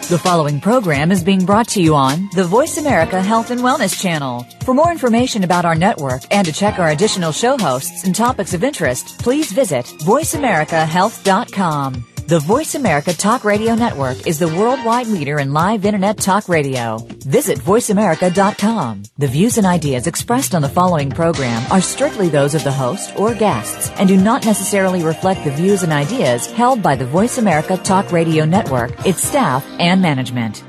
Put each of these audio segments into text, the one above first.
The following program is being brought to you on the Voice America Health and Wellness Channel. For more information about our network and to check our additional show hosts and topics of interest, please visit voiceamericahealth.com. The Voice America Talk Radio Network is the worldwide leader in live Internet talk radio. Visit voiceamerica.com. The views and ideas expressed on the following program are strictly those of the host or guests and do not necessarily reflect the views and ideas held by the Voice America Talk Radio Network, its staff, and management.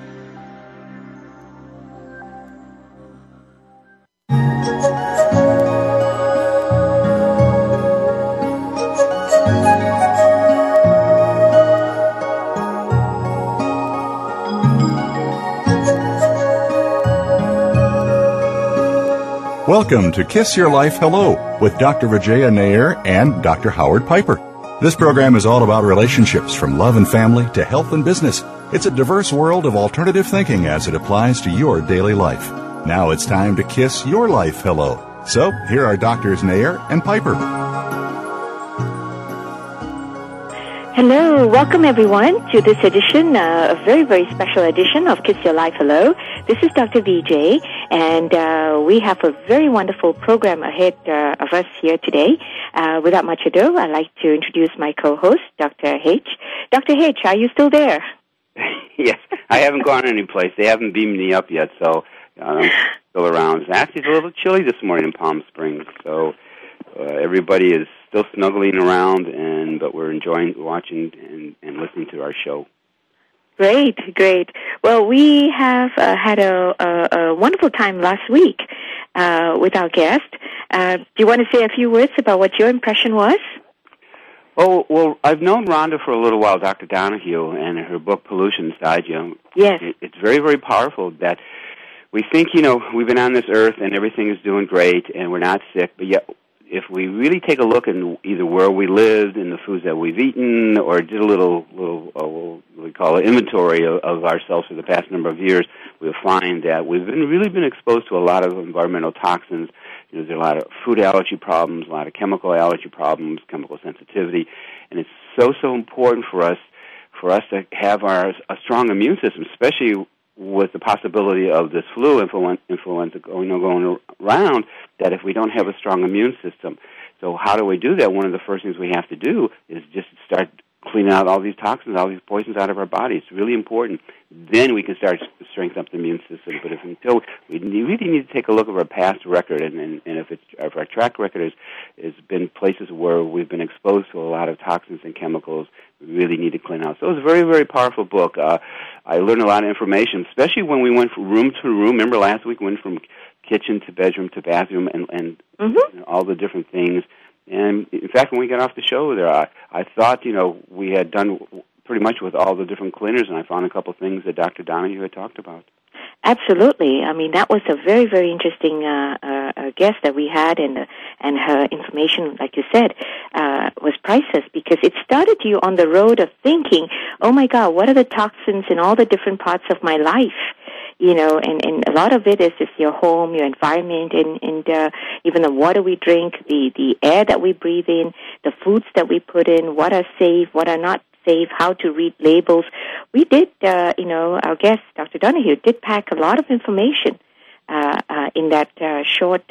Welcome to Kiss Your Life Hello with Dr. Vijaya Nair and Dr. Howard Piper. This program is all about relationships from love and family to health and business. It's a diverse world of alternative thinking as it applies to your daily life. Now it's time to kiss your life hello. So here are Drs. Nair and Piper. Hello, welcome everyone to this edition, a very, very special edition of Kiss Your Life Hello. This is Dr. VJ, and we have a very wonderful program ahead of us here today. Without much ado, I'd like to introduce my co-host, Dr. H. Dr. H, are you still there? Yes, I haven't gone anyplace. They haven't beamed me up yet, so I'm still around. Actually, it's a little chilly this morning in Palm Springs, so everybody is still snuggling around, but we're enjoying watching and listening to our show. Great, great. Well, we have had a wonderful time last week with our guest. Do you want to say a few words about what your impression was? Oh, well, I've known Rhonda for a little while, Dr. Donahue, and her book, Pollution Inside You. Yes. It's very, very powerful that we think, we've been on this earth and everything is doing great and we're not sick, but yet if we really take a look at either where we lived and the foods that we've eaten or did a little what we call an inventory of ourselves for the past number of years, we'll find that we've really been exposed to a lot of environmental toxins. There's a lot of food allergy problems, a lot of chemical allergy problems, chemical sensitivity, and it's so important for us to have a strong immune system, especially with the possibility of this influenza going around, that if we don't have a strong immune system. So how do we do that? One of the first things we have to do is just start cleaning out all these toxins, all these poisons out of our body. It's really important. Then we can start to strengthen up the immune system. But until we really need to take a look at our past record, and if our track record has been places where we've been exposed to a lot of toxins and chemicals, we really need to clean out. So it was a very, very powerful book. I learned a lot of information, especially when we went from room to room. Remember last week we went from kitchen to bedroom to bathroom and all the different things. And, in fact, when we got off the show there, I thought, we had done pretty much with all the different cleaners, and I found a couple of things that Dr. Donahue had talked about. Absolutely. I mean, that was a very, very interesting guest that we had, and her information, like you said, was priceless because it started you on the road of thinking, oh, my God, what are the toxins in all the different parts of my life? And a lot of it is just your home, your environment, and even the water we drink, the air that we breathe in, the foods that we put in, what are safe, what are not safe, how to read labels. We did, our guest, Dr. Donahue, did pack a lot of information in that short,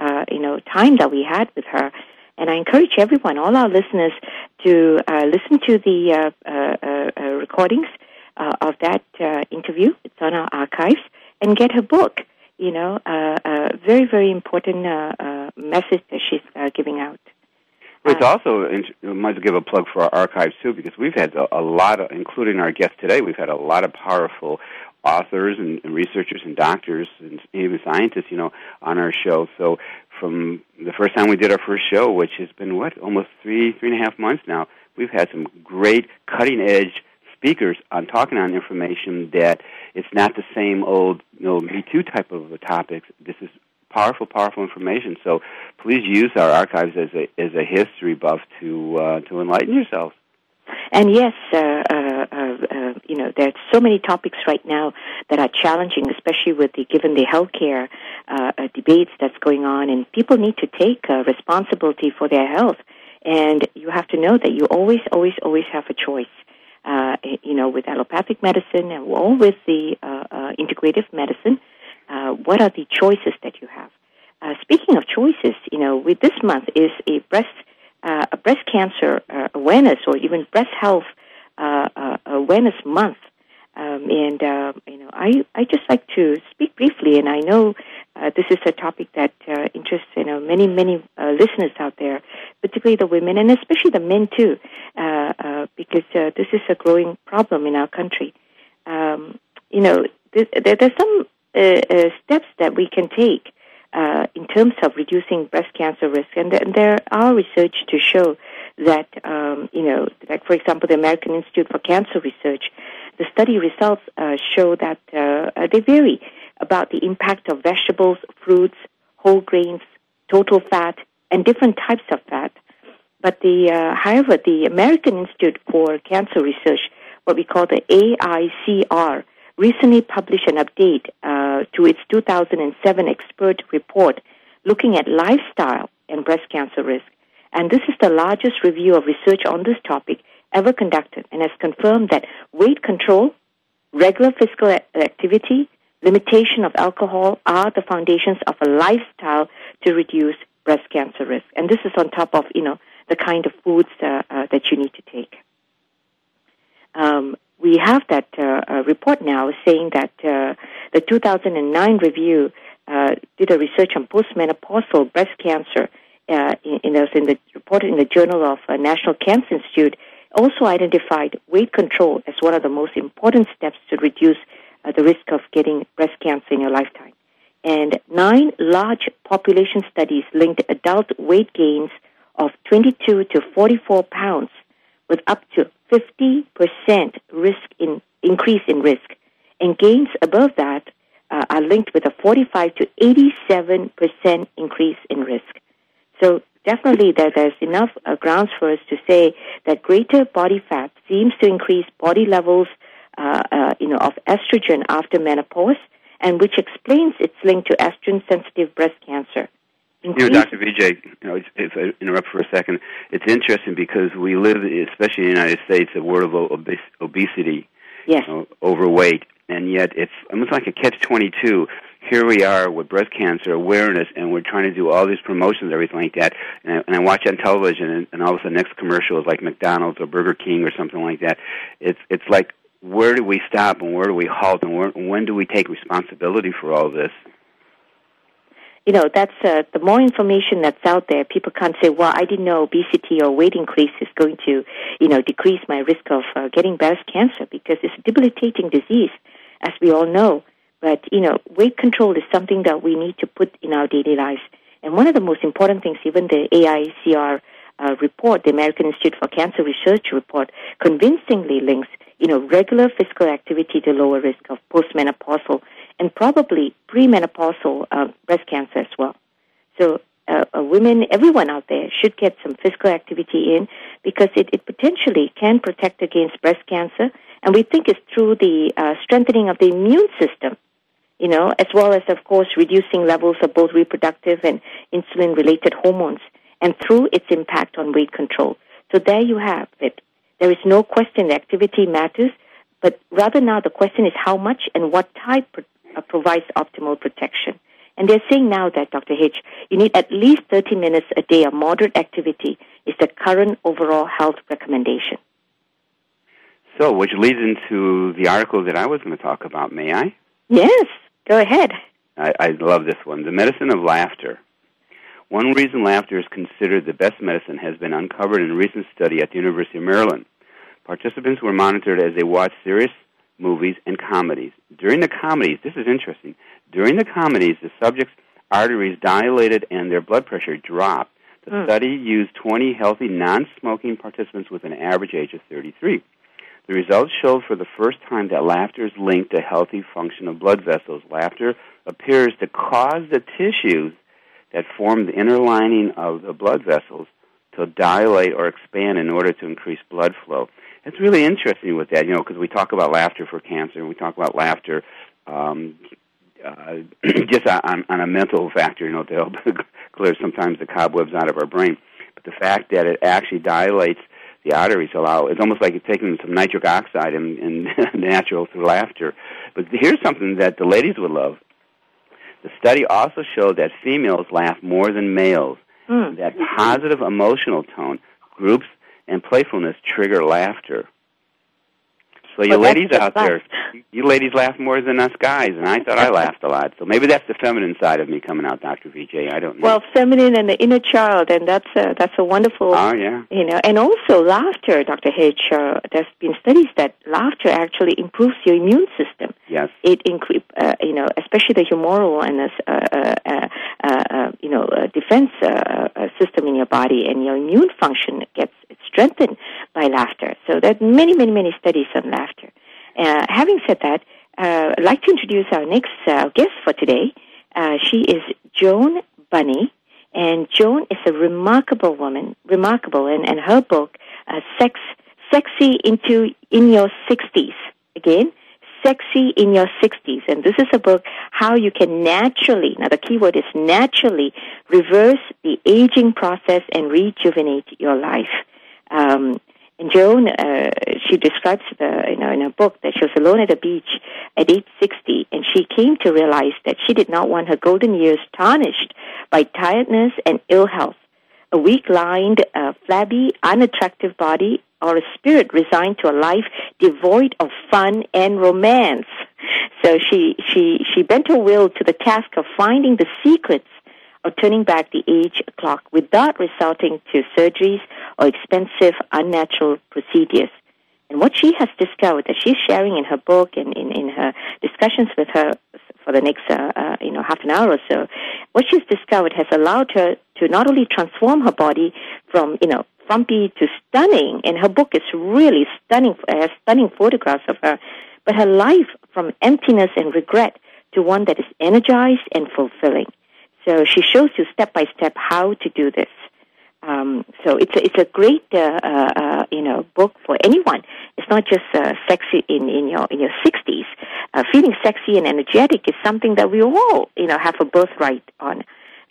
time that we had with her. And I encourage everyone, all our listeners, to listen to the recordings of that interview. It's on our archives, and get her book. A very, very important message that she's giving out. It's also, I might give a plug for our archives too, because we've had a lot of, including our guest today, we've had a lot of powerful authors and researchers and doctors and even scientists, on our show. So from the first time we did our first show, which has been, almost three and a half months now, we've had some great cutting-edge speakers on talking on information that it's not the same old, Me Too type of topics. This is powerful information. So please use our archives as a history buff to enlighten yourselves. And yes, there's so many topics right now that are challenging, especially given the healthcare debates that's going on, and people need to take responsibility for their health. And you have to know that you always have a choice. with allopathic medicine and all with the integrative medicine, what are the choices that you have? Speaking of choices, with this month is a breast cancer awareness or even breast health awareness month. I just like to speak briefly, and I know this is a topic that interests many listeners out there, particularly the women and especially the men too, because this is a growing problem in our country. There's some steps that we can take in terms of reducing breast cancer risk, and there are research to show that like for example, the American Institute for Cancer Research. The study results show that they vary about the impact of vegetables, fruits, whole grains, total fat, and different types of fat. But however, the American Institute for Cancer Research, what we call the AICR, recently published an update to its 2007 expert report looking at lifestyle and breast cancer risk. And this is the largest review of research on this topic ever conducted, and has confirmed that weight control, regular physical activity, limitation of alcohol are the foundations of a lifestyle to reduce breast cancer risk. And this is on top of, the kind of foods that you need to take. We have that report now saying that the 2009 review did a research on postmenopausal breast cancer in the report in the Journal of National Cancer Institute, also identified weight control as one of the most important steps to reduce the risk of getting breast cancer in your lifetime. And 9 large population studies linked adult weight gains of 22 to 44 pounds with up to 50% increase in risk. And gains above that are linked with a 45 to 87% increase in risk. So definitely there's enough grounds for us to say that greater body fat seems to increase body levels of estrogen after menopause, and which explains its link to estrogen-sensitive breast cancer. Dr. Vijay, if I interrupt for a second, it's interesting because we live, especially in the United States, a world of obesity, yes, overweight, and yet it's almost like a catch-22. Here we are with breast cancer awareness, and we're trying to do all these promotions, everything like that. And I watch on television, and all of a sudden, next commercial is like McDonald's or Burger King or something like that. It's like, where do we stop and where do we halt, and when do we take responsibility for all this? That's the more information that's out there, people can't say, well, I didn't know obesity or weight increase is going to, decrease my risk of getting breast cancer, because it's a debilitating disease, as we all know. But, weight control is something that we need to put in our daily lives. And one of the most important things, even the AICR report, the American Institute for Cancer Research report, convincingly links, regular physical activity to lower risk of postmenopausal and probably premenopausal breast cancer as well. So women, everyone out there should get some physical activity in, because it potentially can protect against breast cancer. And we think it's through the strengthening of the immune system, as well as, of course, reducing levels of both reproductive and insulin-related hormones, and through its impact on weight control. So there you have it. There is no question that activity matters, but rather now the question is how much and what type provides optimal protection. And they're saying now that, Dr. H., you need at least 30 minutes a day of moderate activity is the current overall health recommendation. So, which leads into the article that I was going to talk about, may I? Yes, go ahead. I love this one. The medicine of laughter. One reason laughter is considered the best medicine has been uncovered in a recent study at the University of Maryland. Participants were monitored as they watched serious movies and comedies. During the comedies, this is interesting, during the comedies, the subjects' arteries dilated and their blood pressure dropped. The study used 20 healthy, non-smoking participants with an average age of 33. The results showed for the first time that laughter is linked to healthy function of blood vessels. Laughter appears to cause the tissues that form the inner lining of the blood vessels to dilate or expand in order to increase blood flow. It's really interesting with that, because we talk about laughter for cancer, and we talk about laughter just on a mental factor, to help clear sometimes the cobwebs out of our brain. But the fact that it actually dilates the arteries allow. It's almost like you're taking some nitric oxide and natural through laughter. But here's something that the ladies would love. The study also showed that females laugh more than males. That positive emotional tone, groups, and playfulness trigger laughter. So you ladies out there, you ladies laugh more than us guys, and I thought I laughed a lot. So maybe that's the feminine side of me coming out, Dr. Vijay. I don't know. Well, feminine and the inner child, and that's a wonderful. Oh yeah. And also laughter, Dr. H. There's been studies that laughter actually improves your immune system. Yes. It especially the humoral and defense system in your body, and your immune function gets strengthened by laughter. So there are many, many, many studies on laughter. Having said that, I'd like to introduce our next guest for today. She is Joan Bunny, and Joan is a remarkable woman, and her book, Sexy in Your 60s. Again, Sexy in Your 60s. And this is a book, how you can naturally, now the key word is naturally, reverse the aging process and rejuvenate your life. And Joan, she describes in her book that she was alone at a beach at age 60, and she came to realize that she did not want her golden years tarnished by tiredness and ill health, a weak-lined, flabby, unattractive body, or a spirit resigned to a life devoid of fun and romance. So she bent her will to the task of finding the secrets of turning back the age clock without resorting to surgeries or expensive, unnatural procedures. And what she has discovered, that she's sharing in her book and in her discussions with her for the next half an hour or so, what she's discovered has allowed her to not only transform her body from frumpy to stunning, and her book is really stunning, has stunning photographs of her, but her life from emptiness and regret to one that is energized and fulfilling. So she shows you step by step how to do this. So it's a great book for anyone. It's not just sexy in your 60s. Feeling sexy and energetic is something that we all have a birthright on.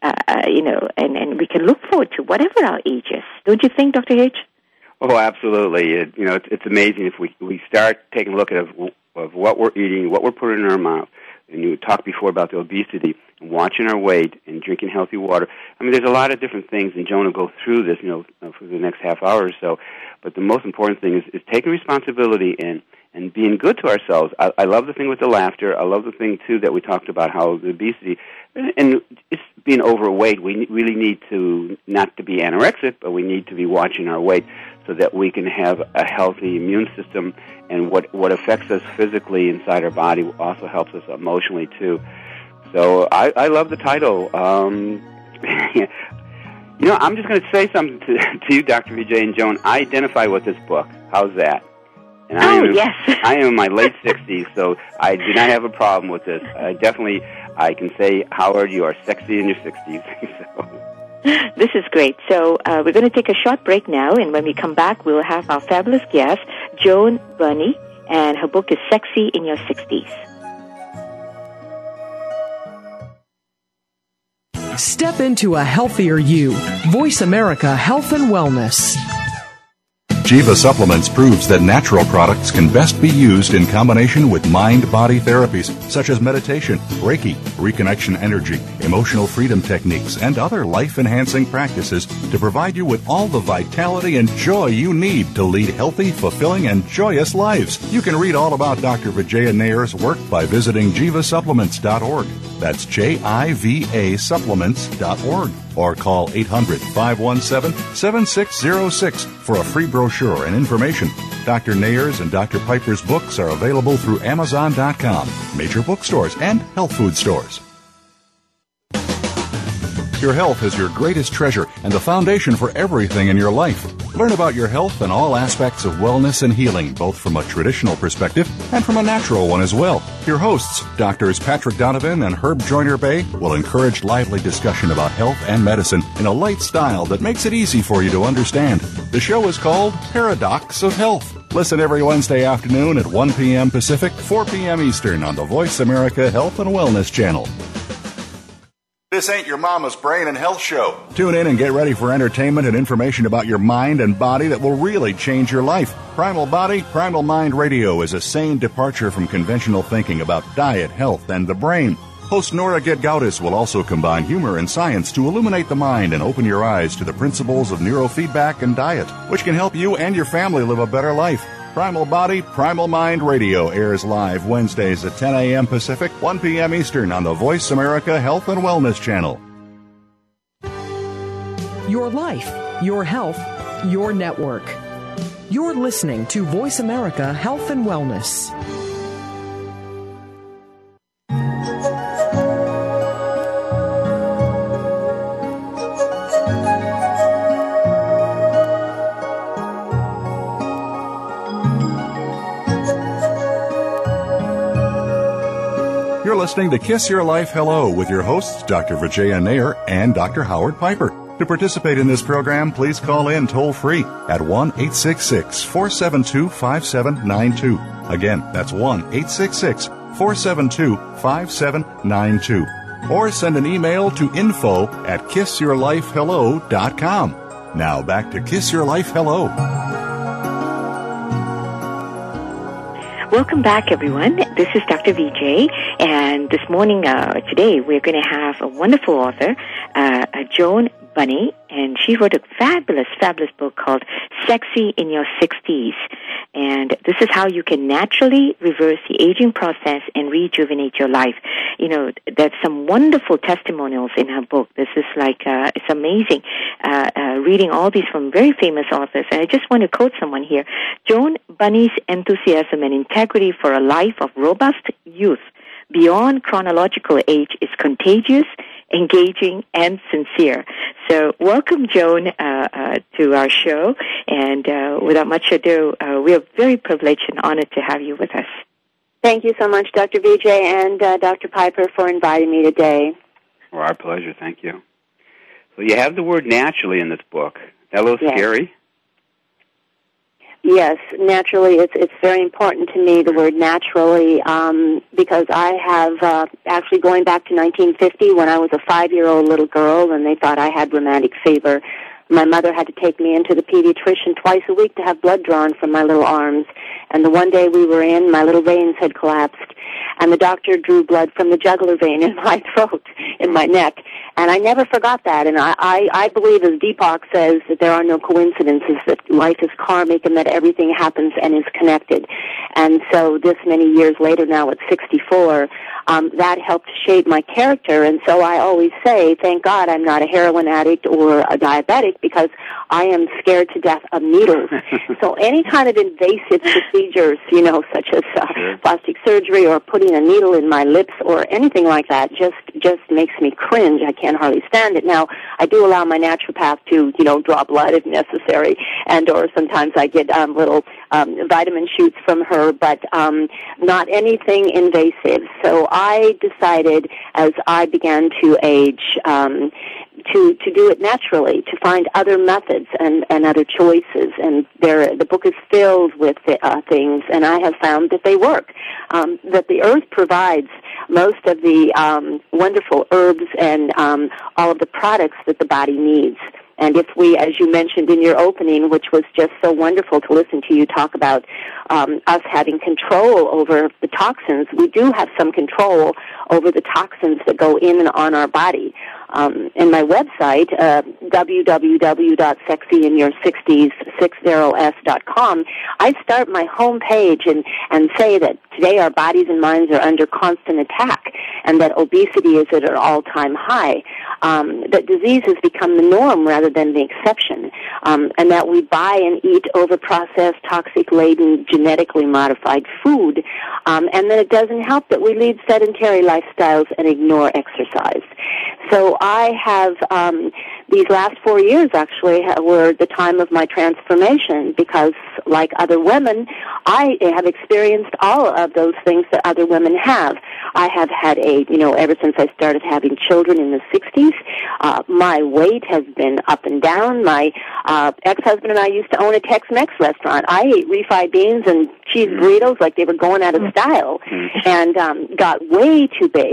And we can look forward to whatever our age is. Don't you think, Dr. H? Oh, absolutely. It's amazing if we start taking a look at what we're eating, what we're putting in our mouth. And you talked before about the obesity, and watching our weight, and drinking healthy water. I mean, there's a lot of different things, and Joan will go through this, for the next half hour or so. But the most important thing is taking responsibility and being good to ourselves. I love the thing with the laughter. I love the thing, too, that we talked about, how the obesity, and it's being overweight. We really need to, not to be anorexic, but we need to be watching our weight so that we can have a healthy immune system, and what affects us physically inside our body also helps us emotionally, too. So I love the title. I'm just going to say something to you, Dr. Vijay and Joan. I identify with this book. How's that? And yes. I am in my late 60s, so I do not have a problem with this. I can say, Howard, you are sexy in your 60s. So. This is great. So we're going to take a short break now, and when we come back, we'll have our fabulous guest, Joan Bunny, and her book is Sexy in Your 60s. Step into a healthier you. Voice America Health and Wellness. Jiva Supplements proves that natural products can best be used in combination with mind-body therapies such as meditation, Reiki, reconnection energy, emotional freedom techniques, and other life-enhancing practices to provide you with all the vitality and joy you need to lead healthy, fulfilling, and joyous lives. You can read all about Dr. Vijaya Nayar's work by visiting jivasupplements.org. That's JIVA supplements.org. Or call 800-517-7606 for a free brochure and information. Dr. Nayar's and Dr. Piper's books are available through Amazon.com, major bookstores, and health food stores. Your health is your greatest treasure and the foundation for everything in your life. Learn about your health and all aspects of wellness and healing, both from a traditional perspective and from a natural one as well. Your hosts, Drs. Patrick Donovan and Herb Joyner-Bay, will encourage lively discussion about health and medicine in a light style that makes it easy for you to understand. The show is called Paradox of Health. Listen every Wednesday afternoon at 1 p.m. Pacific, 4 p.m. Eastern on the Voice America Health and Wellness Channel. This ain't your mama's brain and health show. Tune in and get ready for entertainment and information about your mind and body that will really change your life. Primal Body, Primal Mind Radio is a sane departure from conventional thinking about diet, health, and the brain. Host Nora Gedgaudas will also combine humor and science to illuminate the mind and open your eyes to the principles of neurofeedback and diet, which can help you and your family live a better life. Primal Body, Primal Mind Radio airs live Wednesdays at 10 a.m. Pacific, 1 p.m. Eastern on the Voice America Health and Wellness Channel. Your life, your health, your network. You're listening to Voice America Health and Wellness. You're listening to Kiss Your Life Hello with your hosts, Dr. Vijaya Nair and Dr. Howard Piper. To participate in this program, please call in toll-free at 1-866-472-5792. Again, that's 1-866-472-5792. Or send an email to info@kissyourlifehello.com. Now back to Kiss Your Life Hello. Welcome back, everyone. This is Dr. Vijay, and this morning, today, we're going to have a wonderful author, Joan Bunny, and she wrote a fabulous, fabulous book called Sexy in Your 60s. And this is how you can naturally reverse the aging process and rejuvenate your life. You know, there's some wonderful testimonials in her book. This is like, it's amazing, reading all these from very famous authors. And I just want to quote someone here. Joan Bunny's enthusiasm and integrity for a life of robust youth beyond chronological age is contagious, engaging, and sincere. So welcome, Joan, to our show. And without much ado, we are very privileged and honored to have you with us. Thank you so much, Dr. Vijay and Dr. Piper, for inviting me today. Well, our pleasure. Thank you. So you have the word naturally in this book. That a little scary? Yes, naturally. It's very important to me, the word naturally, because I have actually going back to 1950 when I was a 5-year-old little girl and they thought I had rheumatic fever. My mother had to take me into the pediatrician twice a week to have blood drawn from my little arms. And the one day we were in, my little veins had collapsed, and the doctor drew blood from the jugular vein in my throat, in my neck. And I never forgot that. And I believe, as Deepak says, that there are no coincidences, that life is karmic and that everything happens and is connected. And so this many years later, now at 64, that helped shape my character. And so I always say, thank God I'm not a heroin addict or a diabetic, because I am scared to death of needles. So any kind of invasive procedures, you know, such as plastic surgery or putting a needle in my lips or anything like that, just makes me cringe. I can't hardly stand it. Now, I do allow my naturopath to, you know, draw blood if necessary, and or sometimes I get little vitamin shoots from her, but not anything invasive. So I decided, as I began to age, to do it naturally, to find other methods and other choices. And the book is filled with things, and I have found that they work, that the earth provides most of the wonderful herbs and all of the products that the body needs. And if we, as you mentioned in your opening, which was just so wonderful to listen to you talk about us having control over the toxins, we do have some control over the toxins that go in and on our body. In my website, www.sexyinyour60s.com, I start my home page and say that today our bodies and minds are under constant attack, and that obesity is at an all-time high, that disease has become the norm rather than the exception, and that we buy and eat over-processed, toxic-laden, genetically modified food, and that it doesn't help that we lead sedentary lifestyles and ignore exercise. So I have, these last 4 years actually were the time of my transformation, because like other women, I have experienced all of those things that other women have. I have had ever since I started having children in the 60s, my weight has been up and down. My ex-husband and I used to own a Tex-Mex restaurant. I ate refried beans and cheese burritos like they were going out of style, and got way too big.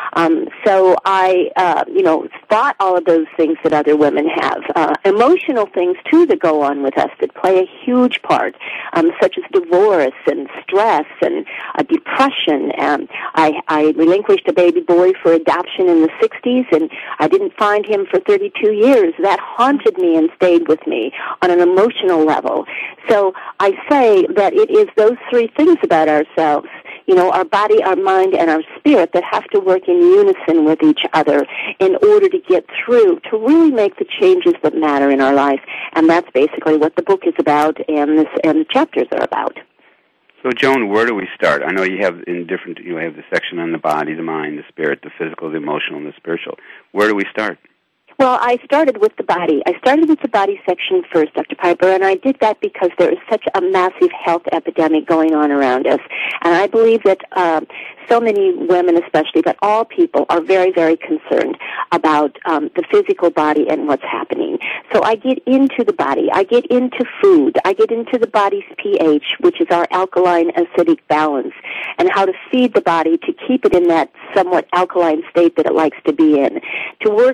So I, thought all of those things that other women have. Emotional things, too, that go on with us that play a huge part, such as divorce and stress and depression. I relinquished a baby boy for adoption in the 60s, and I didn't find him for 32 years. That haunted me and stayed with me on an emotional level. So I say that it is those three things about ourselves, our body, our mind, and our spirit that have to work in unison with each other in order to get through, to really make the changes that matter in our life. And that's basically what the book is about and the chapters are about. So, Joan, where do we start? I know you have you have the section on the body, the mind, the spirit, the physical, the emotional, and the spiritual. Where do we start? Well, I started with the body. I started with the body section first, Dr. Piper, and I did that because there is such a massive health epidemic going on around us. And I believe that so many women especially, but all people are very, very concerned about the physical body and what's happening. So I get into the body. I get into food. I get into the body's pH, which is our alkaline-acidic balance, and how to feed the body to keep it in that somewhat alkaline state that it likes to be in. To work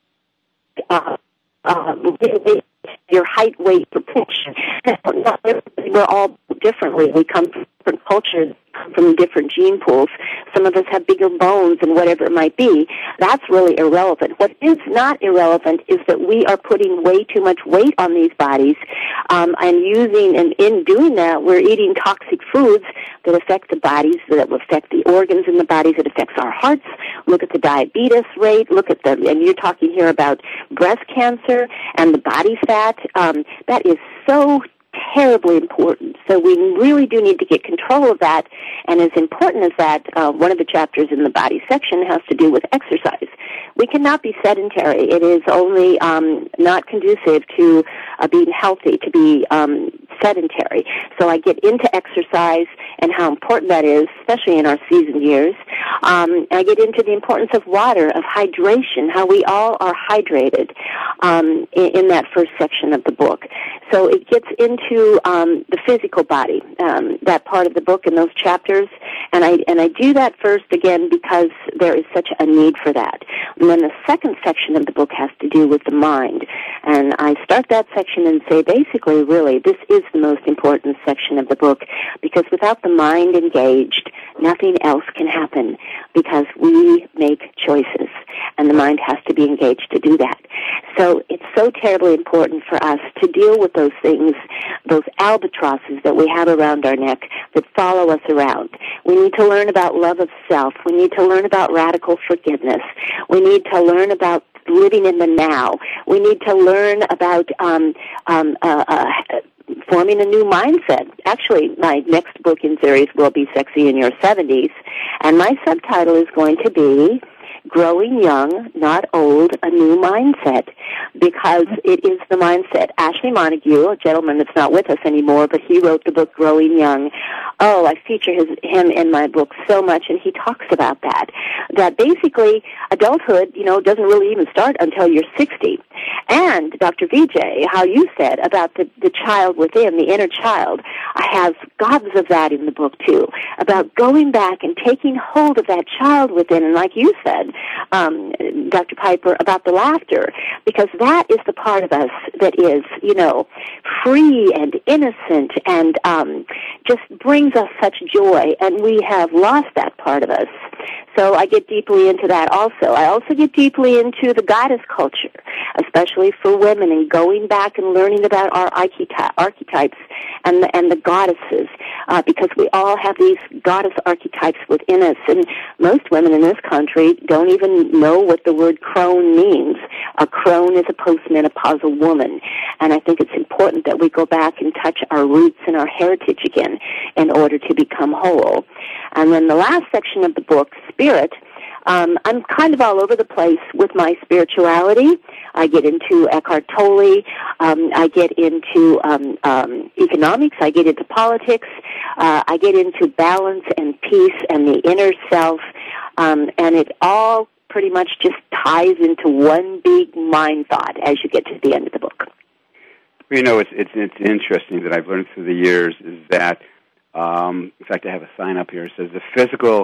your height, weight, proportion. We're all differently. We come from different cultures, from different gene pools. Some of us have bigger bones and whatever it might be. That's really irrelevant. What is not irrelevant is that we are putting way too much weight on these bodies, and in doing that, we're eating toxic foods that affect the bodies, that affect the organs in the bodies, that affects our hearts. Look at the diabetes rate. And you're talking here about breast cancer and the body fat. That is so terribly important. So we really do need to get control of that. And as important as that, one of the chapters in the body section has to do with exercise. We cannot be sedentary. It is only not conducive to being healthy, to be sedentary. So I get into exercise and how important that is, especially in our season years. I get into the importance of water, of hydration, how we all are hydrated in that first section of the book. So it gets into the physical body, that part of the book in those chapters, and I do that first again because there is such a need for that. And then the second section of the book has to do with the mind, and I start that section and say basically, really, this is the most important section of the book because without the mind engaged, nothing else can happen because we make choices, and the mind has to be engaged to do that. So it's so terribly important for us to deal with those things, those albatrosses that we have around our neck that follow us around. We need to learn about love of self. We need to learn about radical forgiveness. We need to learn about living in the now. We need to learn about forming a new mindset. Actually, my next book in series will be Sexy in Your 70s, and my subtitle is going to be Growing Young, Not Old, A New Mindset, because it is the mindset. Ashley Montague, a gentleman that's not with us anymore, but he wrote the book Growing Young. Oh, I feature him in my book so much, and he talks about that basically adulthood, doesn't really even start until you're 60. And Dr. Vijay, how you said about the child within, the inner child, I have gobs of that in the book too, about going back and taking hold of that child within, and like you said, Dr. Piper, about the laughter, because that is the part of us that is, free and innocent and just brings us such joy, and we have lost that part of us. So I get deeply into that also. I also get deeply into the goddess culture, especially for women, and going back and learning about our archetypes and the goddesses, because we all have these goddess archetypes within us, and most women in this country don't even know what the word crone means. A crone is a postmenopausal woman, and I think it's important that we go back and touch our roots and our heritage again in order to become whole. And then the last section of the book, Spirit, I'm kind of all over the place with my spirituality. I get into Eckhart Tolle. I get into economics. I get into politics. I get into balance and peace and the inner self. And it all pretty much just ties into one big mind thought as you get to the end of the book. It's interesting that I've learned through the years is that, in fact, I have a sign up here. It says the physical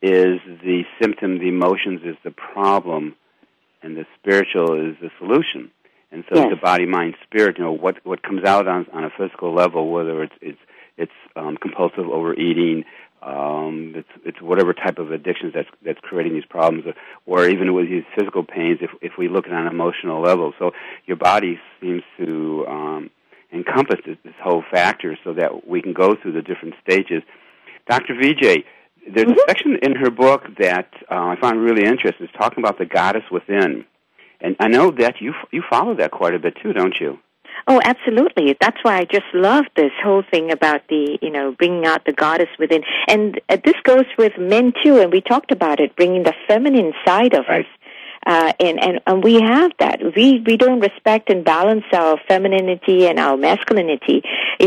is the symptom, the emotions is the problem, and the spiritual is the solution. And so the body, mind, spirit, what comes out on a physical level, whether it's compulsive overeating, it's whatever type of addictions that's creating these problems, or even with these physical pains, if we look at it on an emotional level. So your body seems to encompass this whole factor so that we can go through the different stages. Dr. Vijay, there's a section in her book that I found really interesting. It's talking about the goddess within. And I know that you follow that quite a bit too, don't you? Oh, absolutely. That's why I just love this whole thing about bringing out the goddess within. And this goes with men too, and we talked about it, bringing the feminine side of us. And we have that. We don't respect and balance our femininity and our masculinity.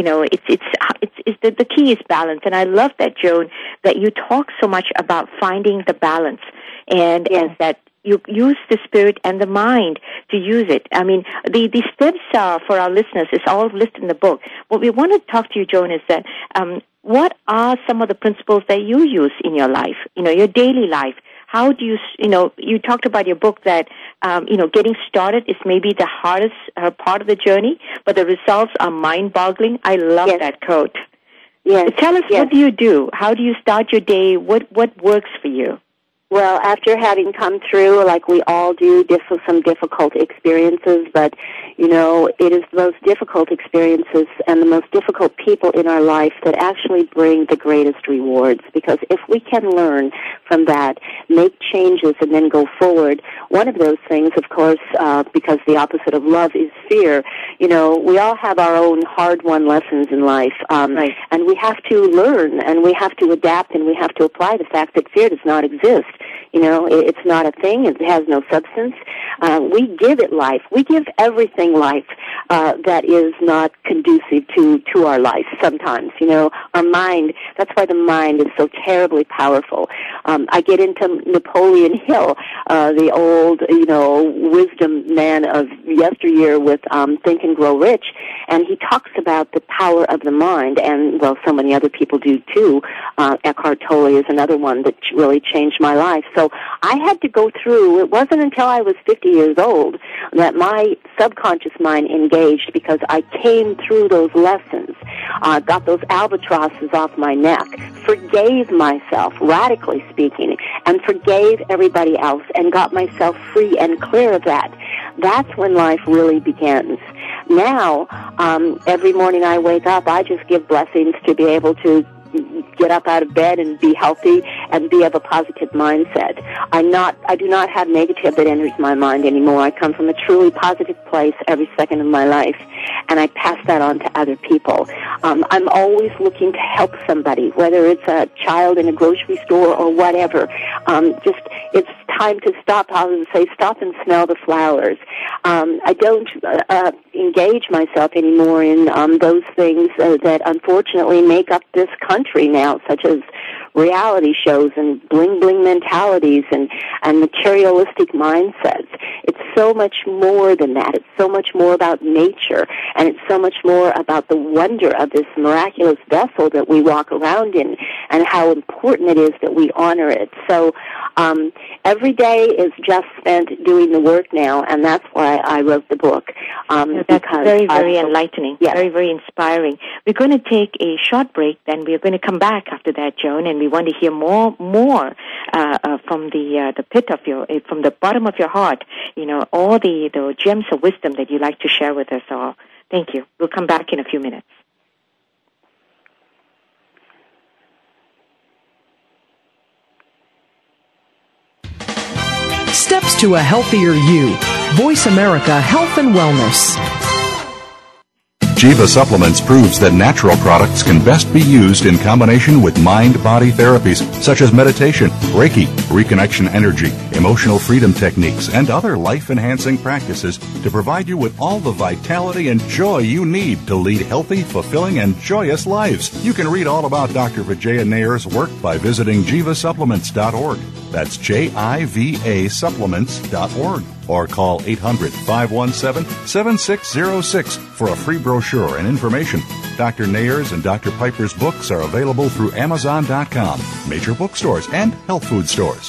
The key is balance. And I love that, Joan, that you talk so much about finding the balance and that you use the spirit and the mind to use it. I mean, the steps for our listeners is all listed in the book. What we want to talk to you, Joan, is that what are some of the principles that you use in your life, your daily life? How do you talked about your book that, getting started is maybe the hardest part of the journey, but the results are mind-boggling. I love that quote. Yes. Tell us, what do you do? How do you start your day? What works for you? Well, after having come through, like we all do, some difficult experiences, but, it is those difficult experiences and the most difficult people in our life that actually bring the greatest rewards. Because if we can learn from that, make changes, and then go forward, one of those things, of course, because the opposite of love is fear, we all have our own hard-won lessons in life, and we have to learn, and we have to adapt, and we have to apply the fact that fear does not exist. It's not a thing. It has no substance. We give it life. We give everything life that is not conducive to our life sometimes. Our mind, that's why the mind is so terribly powerful. I get into Napoleon Hill, the old, wisdom man of yesteryear with Think and Grow Rich, and he talks about the power of the mind, and, so many other people do too. Eckhart Tolle is another one that really changed my life. So I had to go through, it wasn't until I was 50 years old that my subconscious mind engaged, because I came through those lessons, got those albatrosses off my neck, forgave myself, radically speaking, and forgave everybody else, and got myself free and clear of that. That's when life really begins. Now, every morning I wake up, I just give blessings to be able to get up out of bed and be healthy and be of a positive mindset. I do not have negative that enters my mind anymore. I come from a truly positive place every second of my life, and I pass that on to other people. I'm always looking to help somebody, whether it's a child in a grocery store or whatever. It's time to stop. I would say stop and smell the flowers. I don't engage myself anymore in those things that unfortunately make up this country now, such as reality shows and bling-bling mentalities and materialistic mindsets. It's so much more than that. It's so much more about nature, and it's so much more about the wonder of this miraculous vessel that we walk around in, and how important it is that we honor it. So every day is just spent doing the work now, and that's why I wrote the book. That's very, very enlightening, very, very inspiring. We're going to take a short break, then we're going to come back after that, Joan, and we want to hear more from the pit of from the bottom of your heart, all the gems of wisdom that you like to share with us all. Thank you. We'll come back in a few minutes. Steps to a healthier you. Voice America Health and Wellness. Jiva Supplements proves that natural products can best be used in combination with mind-body therapies such as meditation, Reiki, reconnection energy, emotional freedom techniques, and other life-enhancing practices to provide you with all the vitality and joy you need to lead healthy, fulfilling, and joyous lives. You can read all about Dr. Vijaya Nayar's work by visiting jivasupplements.org. That's JIVA supplements.org. Or call 800-517-7606 for a free brochure brochure and information. Dr. Nayer's and Dr. Piper's books are available through Amazon.com, major bookstores, and health food stores.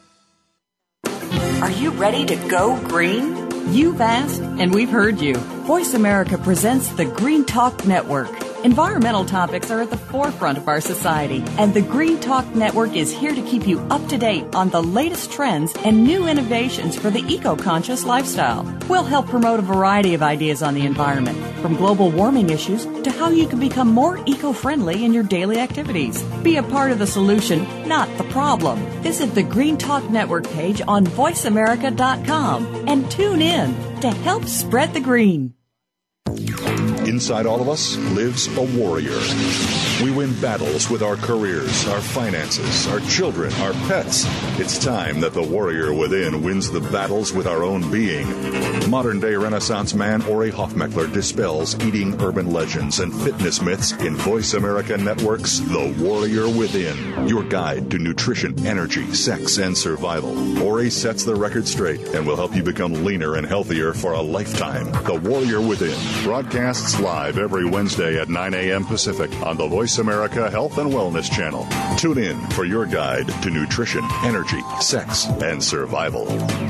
Are you ready to go green? You've asked, and we've heard you. Voice America presents the Green Talk Network. Environmental topics are at the forefront of our society, and the Green Talk Network is here to keep you up to date on the latest trends and new innovations for the eco-conscious lifestyle. We'll help promote a variety of ideas on the environment, from global warming issues to how you can become more eco-friendly in your daily activities. Be a part of the solution, not the problem. Visit the Green Talk Network page on voiceamerica.com and tune in to help spread the green. Inside all of us lives a warrior. We win battles with our careers, our finances, our children, our pets. It's time that the warrior within wins the battles with our own being. Modern-day Renaissance man Ori Hofmeckler dispels eating urban legends and fitness myths in Voice America Network's The Warrior Within, your guide to nutrition, energy, sex, and survival. Ori sets the record straight and will help you become leaner and healthier for a lifetime. The Warrior Within broadcasts live every Wednesday at 9 a.m. Pacific on the Voice America Health and Wellness Channel. Tune in for your guide to nutrition, energy, sex, and survival.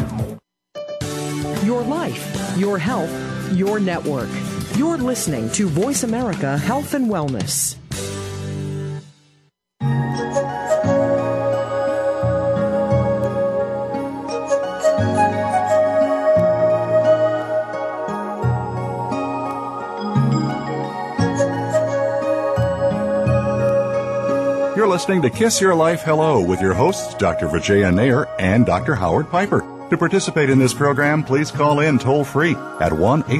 Your life, your health, your network. You're listening to Voice America Health and Wellness. You're listening to Kiss Your Life Hello with your hosts, Dr. Vijaya Nair and Dr. Howard Piper. To participate in this program, please call in toll-free at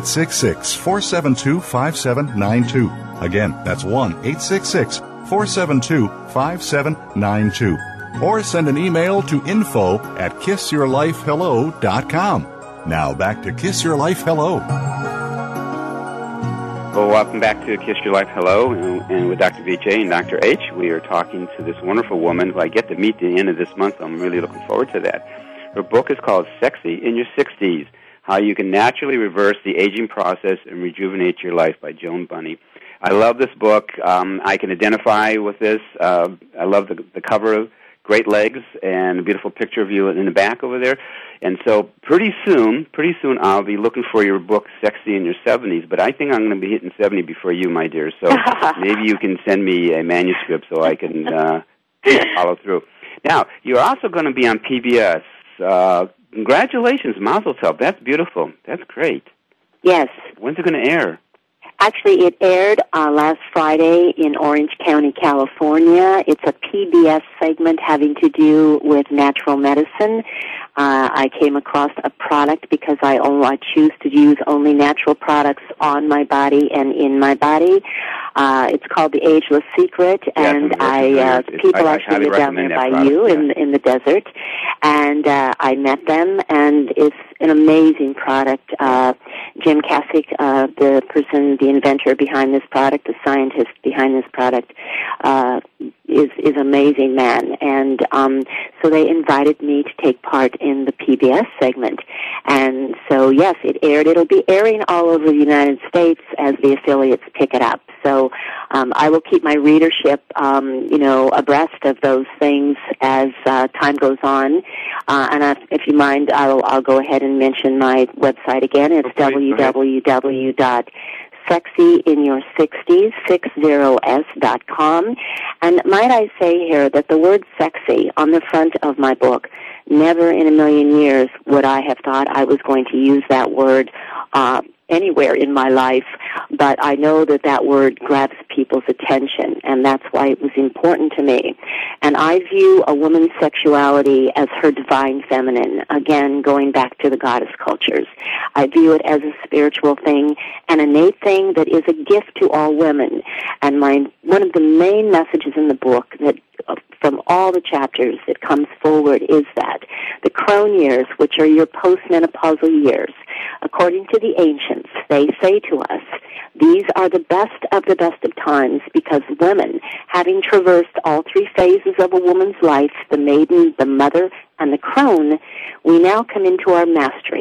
1-866-472-5792. Again, that's 1-866-472-5792. Or send an email to info@kissyourlifehello.com. Now back to Kiss Your Life Hello. Well, welcome back to Kiss Your Life Hello, and with Dr. Vijay and Dr. H. We are talking to this wonderful woman who I get to meet at the end of this month. I'm really looking forward to that. Her book is called Sexy in Your 60s, How You Can Naturally Reverse the Aging Process and Rejuvenate Your Life by Joan Bunny. I love this book. I can identify with this. I love the cover, great legs, and a beautiful picture of you in the back over there. And so pretty soon, I'll be looking for your book, Sexy in Your 70s, but I think I'm going to be hitting 70 before you, my dear. So maybe you can send me a manuscript so I can follow through. Now, you're also going to be on PBS. Congratulations, Mazel Tov. That's beautiful. That's great. Yes. When's it going to air? Actually, it aired last Friday in Orange County, California. It's a PBS segment having to do with natural medicine. I came across a product because I choose to use only natural products on my body and in my body. It's called The Ageless Secret, and people actually live down there by you in the desert, and I met them, and it's an amazing product. Jim Kasich, the inventor behind this product, the scientist behind this product, is an amazing man, and so they invited me to take part in the PBS segment, and so yes, it aired. It'll be airing all over the United States as the affiliates pick it up. So I will keep my readership, abreast of those things as time goes on. And if you mind, I'll go ahead and mention my website again. It's www.sexyinyour60s60s.com. And might I say here that the word sexy on the front of my book, never in a million years would I have thought I was going to use that word anywhere in my life, but I know that word grabs people's attention, and that's why it was important to me. And I view a woman's sexuality as her divine feminine, again, going back to the goddess cultures. I view it as a spiritual thing, an innate thing that is a gift to all women. And one of the main messages in the book that from all the chapters that comes forward is that the crone years, which are your postmenopausal years, according to the ancients, they say to us, these are the best of times, because women, having traversed all three phases of a woman's life, the maiden, the mother, and the crone, we now come into our mastery.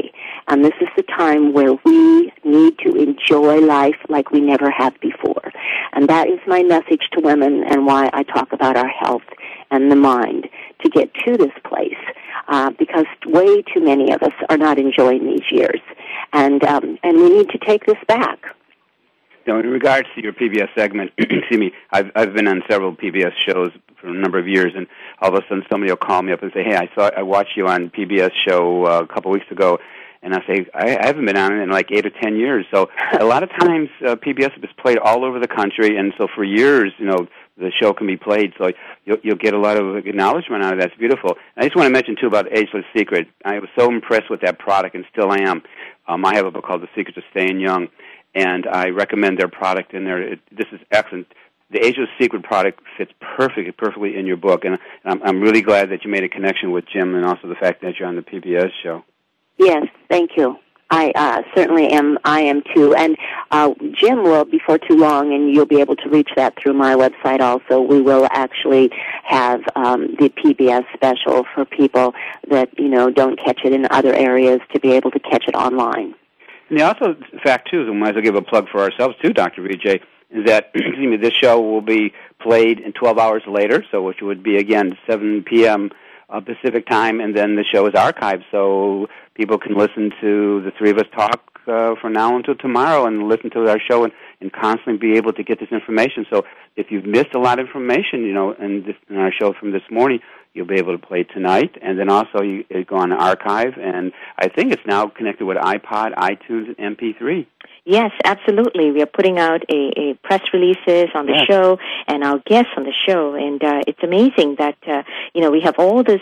And this is the time where we need to enjoy life like we never have before. And that is my message to women and why I talk about our health and the mind to get to this place. Because way too many of us are not enjoying these years. And we need to take this back. Now, in regards to your PBS segment, excuse me, I've been on several PBS shows for a number of years, and all of a sudden somebody will call me up and say, hey, I watched you on PBS show a couple of weeks ago, and I say, I haven't been on it in like 8 or 10 years. So a lot of times PBS is played all over the country, and so for years, the show can be played, so you'll get a lot of acknowledgement out of that. It's beautiful. And I just want to mention, too, about Ageless Secret. I was so impressed with that product and still am. I have a book called The Secret of Staying Young, and I recommend their product in there. This is excellent. The Ageless Secret product fits perfectly in your book, and I'm really glad that you made a connection with Jim and also the fact that you're on the PBS show. Yes, thank you. I certainly am. I am too. And Jim will, before too long, and you'll be able to reach that through my website also, we will actually have the PBS special for people that, don't catch it in other areas to be able to catch it online. And the also fact, too, and we might as well give a plug for ourselves, too, Dr. Vijay, is that this show will be played in 12 hours later, so which would be, again, 7 p.m. Pacific time, and then the show is archived, so people can listen to the three of us talk from now until tomorrow and listen to our show and constantly be able to get this information. So if you've missed a lot of information, in our show from this morning, you'll be able to play tonight, and then also you go on the archive, and I think it's now connected with iPod, iTunes, and MP3. Yes, absolutely. We are putting out a press releases on the show and our guests on the show, and it's amazing that we have all this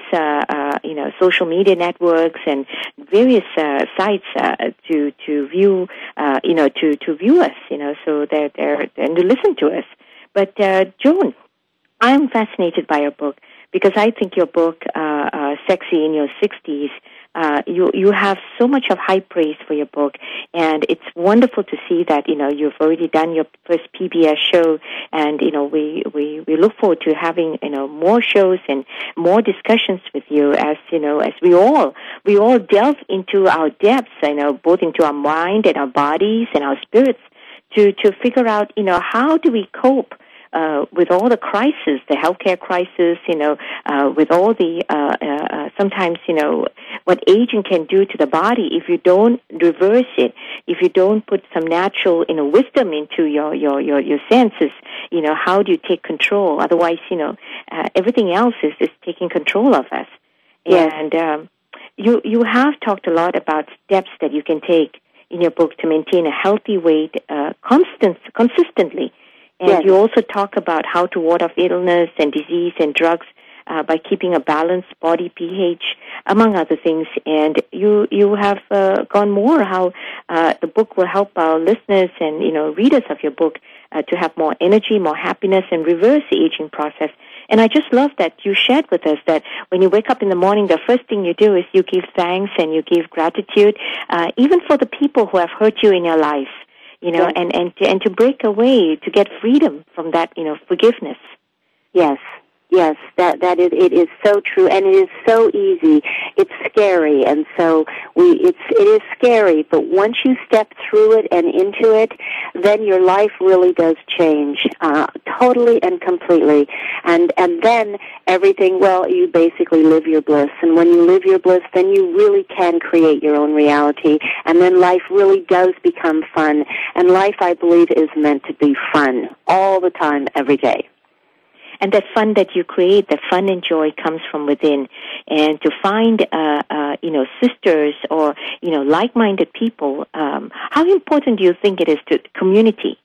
social media networks and various sites to view to view us, so that and to listen to us. But Joan, I'm fascinated by your book because I think your book, Sexy in Your 60s. You have so much of high praise for your book, and it's wonderful to see that you've already done your first PBS show, and we look forward to having more shows and more discussions with you as we all delve into our depths, both into our mind and our bodies and our spirits to figure out how do we cope with all the crises, the healthcare crisis, with all the sometimes what aging can do to the body if you don't reverse it, if you don't put some natural wisdom into your senses, how do you take control? Otherwise, everything else is taking control of us. Yes. And you have talked a lot about steps that you can take in your book to maintain a healthy weight consistently. And you also talk about how to ward off illness and disease and drugs by keeping a balanced body pH, among other things. And you have gone more how the book will help our listeners and readers of your book to have more energy, more happiness, and reverse the aging process. And I just love that you shared with us that when you wake up in the morning, the first thing you do is you give thanks and you give gratitude, even for the people who have hurt you in your life. And to break away, to get freedom from that, forgiveness. Yes, that it is so true, and it is so easy. It's scary, and so it is scary. But once you step through it and into it, then your life really does change, totally and completely. And then everything. Well, you basically live your bliss, and when you live your bliss, then you really can create your own reality, and then life really does become fun. And life, I believe, is meant to be fun all the time, every day. And that fun that you create, that fun and joy comes from within. And to find, sisters or, like-minded people, how important do you think it is to community?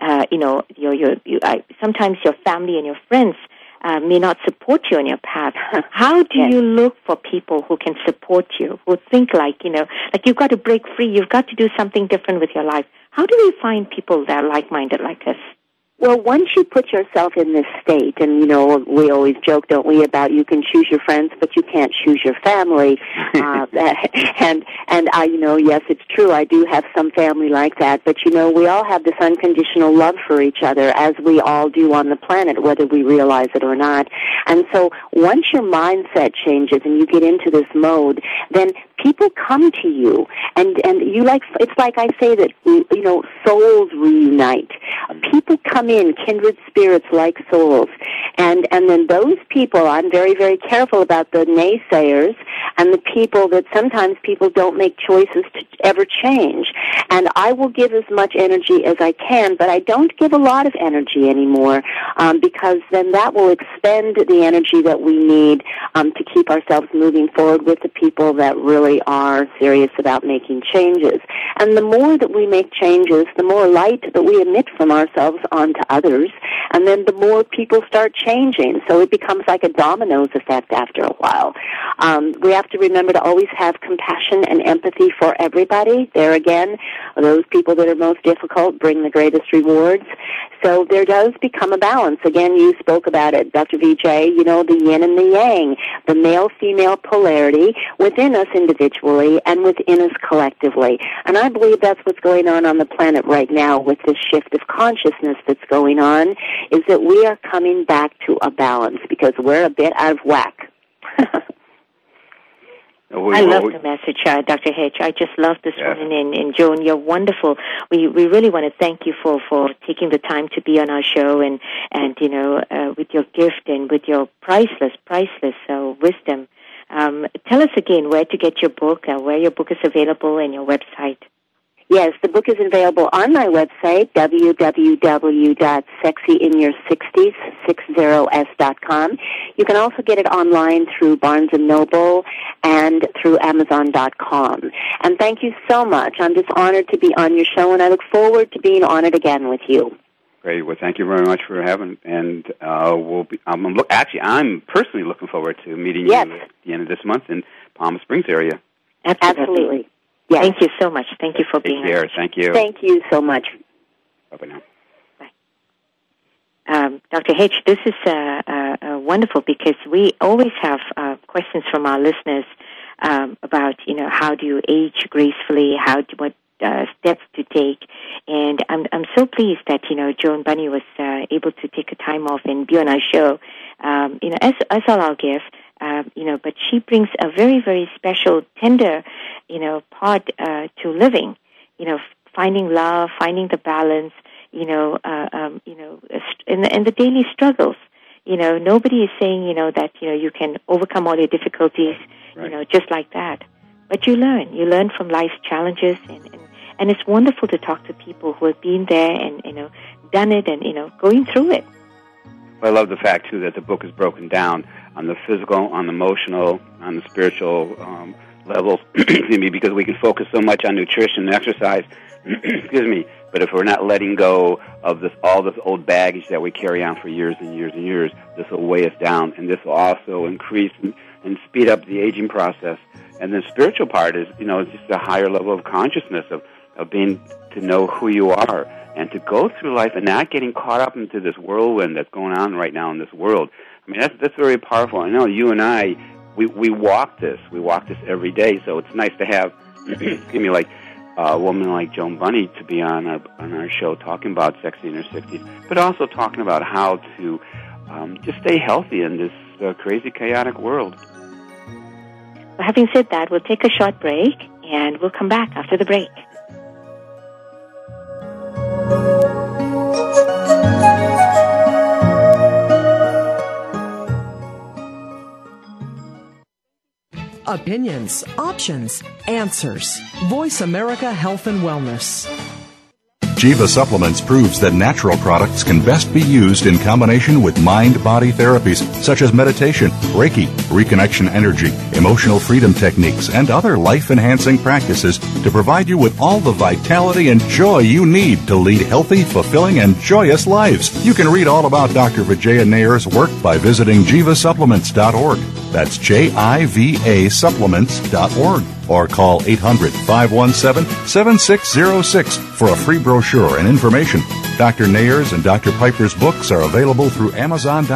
Sometimes your family and your friends may not support you on your path. How do you look for people who can support you, who think like you've got to break free, you've got to do something different with your life? How do we find people that are like-minded like us? Well, once you put yourself in this state, and, we always joke, don't we, about you can choose your friends, but you can't choose your family. Yes, it's true. I do have some family like that. But, we all have this unconditional love for each other, as we all do on the planet, whether we realize it or not. And so once your mindset changes and you get into this mode, then people come to you, and you it's like I say that, souls reunite. People come in, kindred spirits like souls, and then those people, I'm very, very careful about the naysayers and the people that sometimes people don't make choices to ever change. And I will give as much energy as I can, but I don't give a lot of energy anymore, because then that will expend the energy that we need to keep ourselves moving forward with the people that really are serious about making changes. And the more that we make changes, the more light that we emit from ourselves onto others, and then the more people start changing. So it becomes like a dominoes effect after a while. We have to remember to always have compassion and empathy for everybody. There again, those people that are most difficult bring the greatest rewards. So there does become a balance. Again, you spoke about it, Dr. Vijay, the yin and the yang, the male-female polarity within us individually and within us collectively. And I believe that's what's going on the planet right now with this shift of consciousness that's going on, is that we are coming back to a balance because we're a bit out of whack. I love the message, Dr. H. I just love this one. And Joan, you're wonderful. We really want to thank you for taking the time to be on our show and with your gift and with your priceless wisdom. Tell us again where to get your book, where your book is available, and your website. Yes, the book is available on my website, www.sexyinyour60s.com. You can also get it online through Barnes & Noble and through Amazon.com. And thank you so much. I'm just honored to be on your show, and I look forward to being on it again with you. Great. Well, thank you very much for having. And I'm personally looking forward to meeting you at the end of this month in Palm Springs area. Absolutely. Yes. Thank you so much. Thank you for being here. Thank you. Thank you so much. Bye-bye now. Bye. Dr. H., this is wonderful because we always have questions from our listeners about, how do you age gracefully, what steps to take. And I'm so pleased that, Joan Bunny was able to take a time off and be on our show, as all our guests. But she brings a very, very special, tender, part to living. Finding love, finding the balance. In the daily struggles. Nobody is saying that you can overcome all your difficulties, right. Just like that. But you learn from life's challenges, and it's wonderful to talk to people who have been there and done it and going through it. I love the fact too that the book is broken down on the physical, on the emotional, on the spiritual levels. Because we can focus so much on nutrition and exercise. Excuse me. But if we're not letting go of all this old baggage that we carry on for years and years and years, this will weigh us down, and this will also increase and speed up the aging process. And the spiritual part is, it's just a higher level of consciousness of being to know who you are and to go through life and not getting caught up into this whirlwind that's going on right now in this world. I mean, that's very powerful. I know you and I, we walk this. We walk this every day, so it's nice to have, like a woman like Joan Bunny to be on our show talking about Sexy in Her 60s, but also talking about how to just stay healthy in this crazy, chaotic world. Well, having said that, we'll take a short break, and we'll come back after the break. Opinions, options, answers. Voice America Health and Wellness. Jiva Supplements proves that natural products can best be used in combination with mind-body therapies such as meditation, Reiki, reconnection energy, emotional freedom techniques, and other life-enhancing practices to provide you with all the vitality and joy you need to lead healthy, fulfilling, and joyous lives. You can read all about Dr. Vijaya Nayar's work by visiting jivasupplements.org. That's JIVA supplements.org. Or call 800-517-7606 for a free brochure and information. Dr. Nayar's and Dr. Piper's books are available through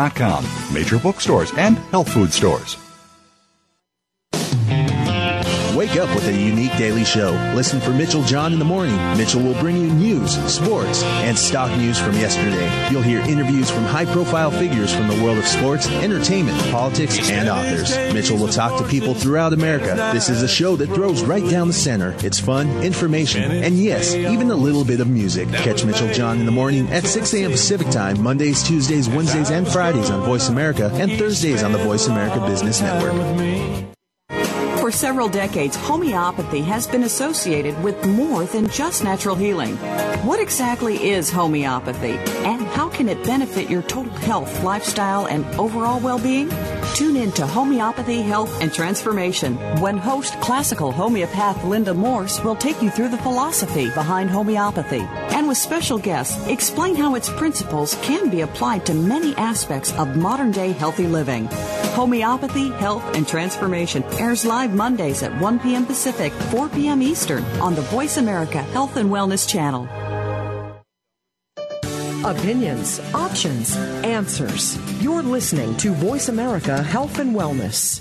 Amazon.com, major bookstores, and health food stores. Wake up with a unique daily show. Listen for Mitchell John in the morning. Mitchell will bring you news, sports, and stock news from yesterday. You'll hear interviews from high-profile figures from the world of sports, entertainment, politics, and authors. Mitchell will talk to people throughout America. This is a show that throws right down the center. It's fun, information, and yes, even a little bit of music. Catch Mitchell John in the morning at 6 a.m. Pacific Time, Mondays, Tuesdays, Wednesdays, and Fridays on Voice America, and Thursdays on the Voice America Business Network. For several decades, homeopathy has been associated with more than just natural healing. What exactly is homeopathy, and how can it benefit your total health, lifestyle, and overall well-being? Tune in to Homeopathy, Health, and Transformation when host classical homeopath Linda Morse will take you through the philosophy behind homeopathy, and with special guests, explain how its principles can be applied to many aspects of modern-day healthy living. Homeopathy, Health, and Transformation airs live Mondays at 1 p.m. Pacific, 4 p.m. Eastern on the Voice America Health and Wellness Channel. Opinions, options, answers. You're listening to Voice America Health and Wellness.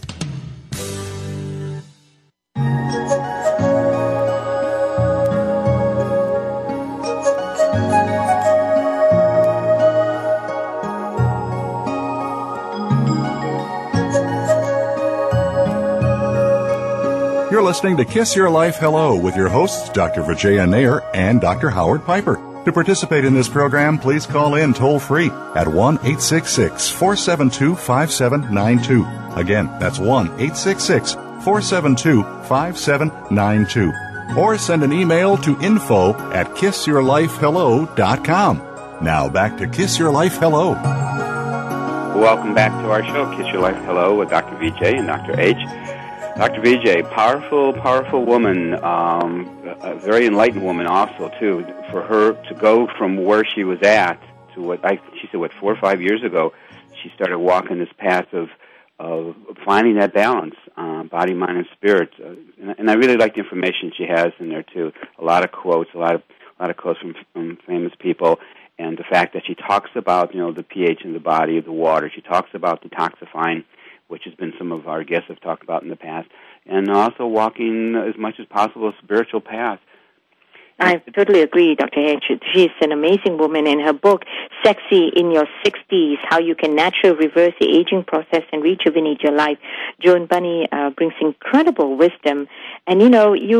You're listening to Kiss Your Life Hello with your hosts, Dr. Vijaya Nair and Dr. Howard Piper. To participate in this program, please call in toll-free at 1-866-472-5792. Again, that's 1-866-472-5792. Or send an email to info@kissyourlifehello.com. Now back to Kiss Your Life Hello. Welcome back to our show, Kiss Your Life Hello, with Dr. Vijay and Dr. H. Dr. Vijay, powerful woman, a very enlightened woman also, too. For her to go from where she was at to she said, 4 or 5 years ago, she started walking this path of finding that balance, body, mind, and spirit. And I really like the information she has in there, too. A lot of quotes, a lot of quotes from famous people, and the fact that she talks about, the pH in the body, the water. She talks about detoxifying, which has been some of our guests have talked about in the past, and also walking as much as possible a spiritual path. I totally agree, Dr. H. She's an amazing woman. In her book, Sexy in Your 60s, How You Can Naturally Reverse the Aging Process and Rejuvenate Your Life, Joan Bunny brings incredible wisdom. And, we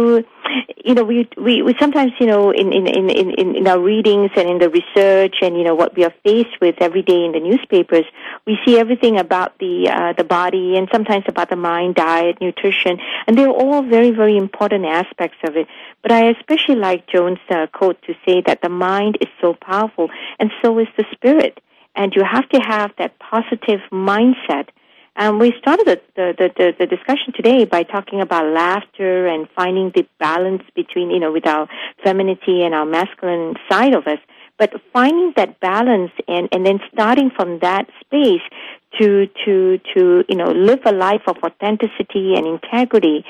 sometimes, in our readings and in the research and, what we are faced with every day in the newspapers, we see everything about the body and sometimes about the mind, diet, nutrition, and they're all very, very important aspects of it. But I especially like Joan's quote to say that the mind is so powerful and so is the spirit. And you have to have that positive mindset. We started the discussion today by talking about laughter and finding the balance between, with our femininity and our masculine side of us. But finding that balance and then starting from that space to live a life of authenticity and integrity,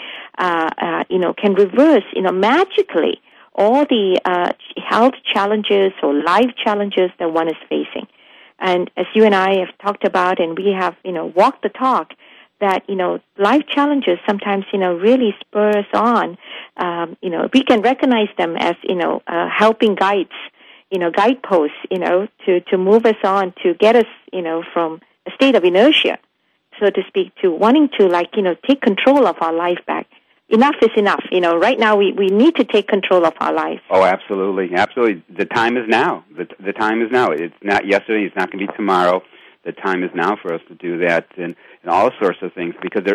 can reverse, magically all the health challenges or life challenges that one is facing. And as you and I have talked about, and we have, walked the talk, that, life challenges sometimes, really spur us on. We can recognize them as, helping guides, guideposts, to move us on, to get us, from a state of inertia, so to speak, to wanting to, take control of our life back. Enough is enough. Right now we need to take control of our life. Oh, absolutely. Absolutely. The time is now. The time is now. It's not yesterday. It's not going to be tomorrow. The time is now for us to do that and all sorts of things, because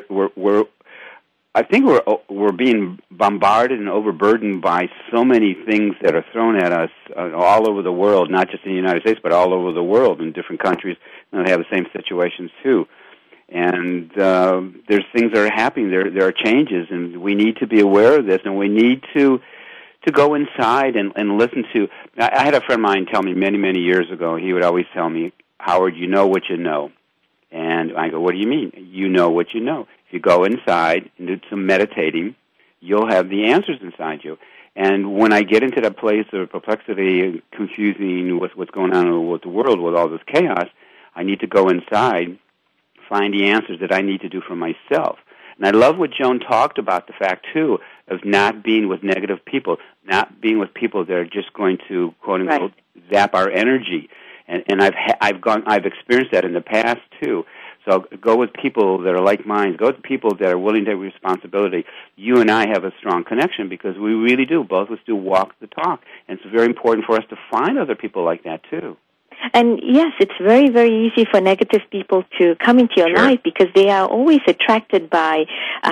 I think we're being bombarded and overburdened by so many things that are thrown at us all over the world, not just in the United States, but all over the world in different countries. And they have the same situations, too. And there's things that are happening. There are changes, and we need to be aware of this, and we need to go inside and listen to. I had a friend of mine tell me many, many years ago, he would always tell me, Howard, you know what you know. And I go, what do you mean? You know what you know. If you go inside and do some meditating, you'll have the answers inside you. And when I get into that place of perplexity and confusing with what's going on with the world, with all this chaos, I need to go inside, find the answers that I need to do for myself. And I love what Joan talked about, the fact, too, of not being with negative people, not being with people that are just going to, quote unquote, zap our energy. And I've experienced that in the past, too. So go with people that are like minds. Go with people that are willing to take responsibility. You and I have a strong connection because we really do. Both of us do walk the talk. And it's very important for us to find other people like that, too. And yes, it's very, very easy for negative people to come into your life because they are always attracted by,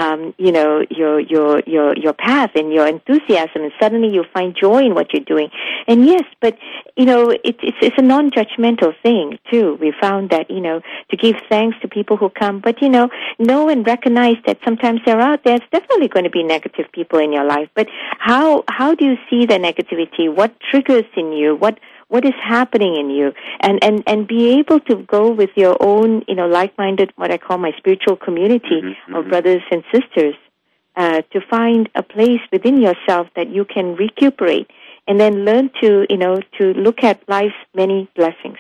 your path and your enthusiasm, and suddenly you find joy in what you're doing. And yes, but it's a non-judgmental thing too. We found that to give thanks to people who come, but know and recognize that sometimes they're out there. There's definitely going to be negative people in your life. But how do you see the negativity? What triggers in you? What is happening in you, and be able to go with your own, like-minded, what I call my spiritual community of brothers and sisters, to find a place within yourself that you can recuperate, and then learn to look at life's many blessings.